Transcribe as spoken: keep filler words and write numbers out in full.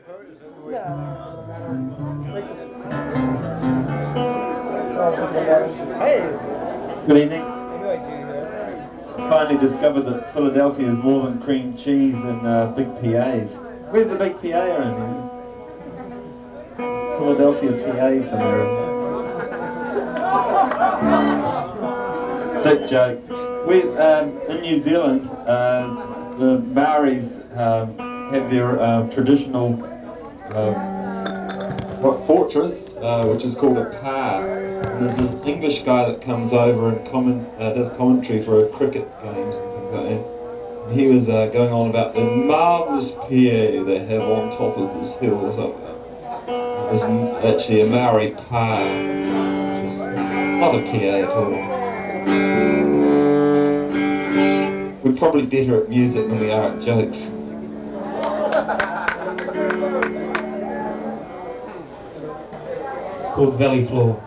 Good evening. Finally discovered that Philadelphia is more than cream cheese and uh, big P As. Where's the big P A around here? Philadelphia P A somewhere. Sick joke. We, um, in New Zealand, uh, the Maoris um, have their uh, traditional uh, what, fortress, uh, which is called a pa. And there's this English guy that comes over and comment, uh, does commentary for cricket games and things like that. And he was uh, going on about the marvellous P A they have on top of this hills up there. It was actually a Maori pa, which is not a P A at all. We're probably better at music than we are at jokes. It's called Valley Floor.